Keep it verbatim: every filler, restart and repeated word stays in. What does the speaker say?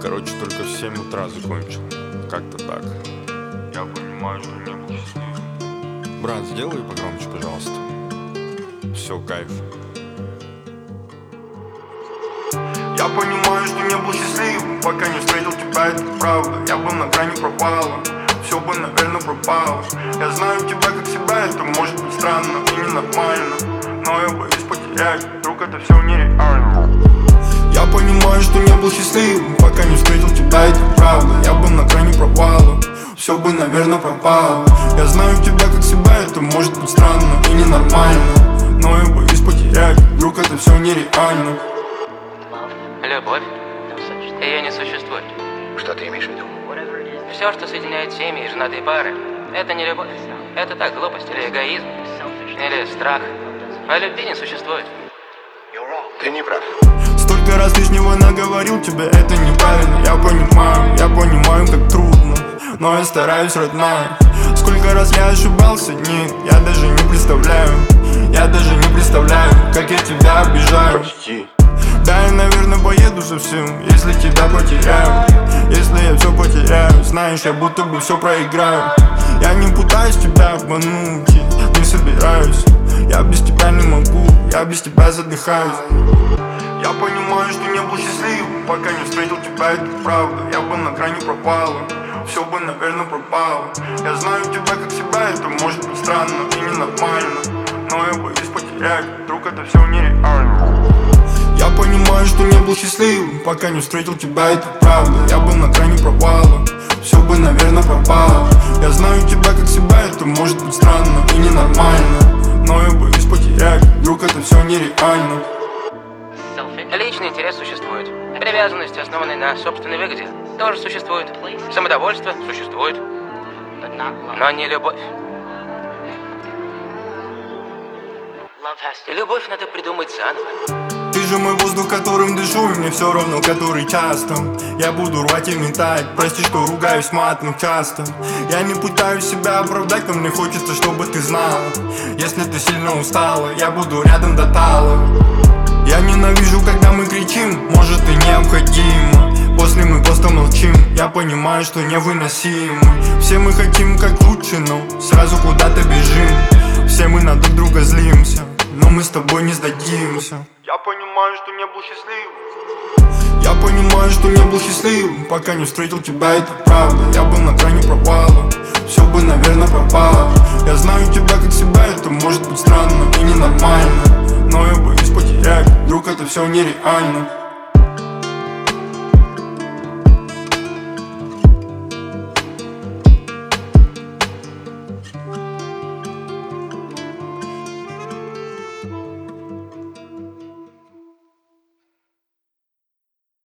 Короче, только в семь утра закончил. Как-то так. Я понимаю, что не был счастливым. Брат, сделай погромче, пожалуйста. Все, кайф. Я понимаю, что не был счастливым, пока не встретил тебя, это правда. Я был на грани провала, все бы, наверное, пропало. Я знаю тебя как себя, это может быть странно и ненормально, но я боюсь потерять, вдруг это все нереально. Я понимаю, что не был счастливым, пока не встретил тебя, это правда. Я был на грани провала, все бы, наверное, пропало. Я знаю тебя как себя, это может быть странно и ненормально, но я боюсь потерять, вдруг это все нереально. Любовь? Ее не существует. Что ты имеешь в виду? Все, что соединяет семьи и женатые пары, это не любовь. Это так, глупость или эгоизм, или страх. А любви не существует. Ты не прав. Столько раз лишнего наговорил тебе, это неправильно. Я понимаю, я понимаю, как трудно, но я стараюсь, родная. Сколько раз я ошибался, нет, я даже не представляю. Я даже не представляю, как я тебя обижаю. Почти. Да, я, наверное, поеду совсем, если тебя потеряю. Если я все потеряю, знаешь, я будто бы все проиграю. Я не пытаюсь тебя обмануть, не собираюсь. Я без тебя не могу, я без тебя задыхаюсь. Я понимаю, что не был счастливым, пока не встретил тебя, это правда. Я бы на грани пропала, все бы, наверное, пропало. Я знаю тебя как себя, это может быть странно и ненормально, но я боюсь потерять, вдруг это все нереально. Я понимаю, что не был счастливым, пока не встретил тебя, это правда. Я был на грани провала, все бы, наверное, пропало. Я знаю тебя как себя, это может быть странно и ненормально, но я боюсь потерять, вдруг это все нереально. Личный интерес существует. Привязанность, основанная на собственной выгоде, тоже существует. Самодовольство существует. Но не любовь. И любовь надо придумать заново. Ты же мой воздух, которым дышу, и мне все равно, который час там. Я буду рвать и метать, прости, что ругаюсь матом часто. Я не пытаюсь себя оправдать, но мне хочется, чтобы ты знала. Если ты сильно устала, я буду рядом до тала. Я ненавижу, когда мы кричим, может и необходимо. После мы просто молчим, я понимаю, что невыносимо. Все мы хотим как лучше, но сразу куда-то бежим. Все мы на друг друга злимся, но мы с тобой не сдадимся. Я понимаю, что не был счастливым. Я понимаю, что не был счастливым, пока не встретил тебя, это правда. Я был на грани провала, все бы, наверное, пропало. Я знаю тебя как себя, это может быть странно и ненормально, но я боюсь потерять, вдруг это все нереально.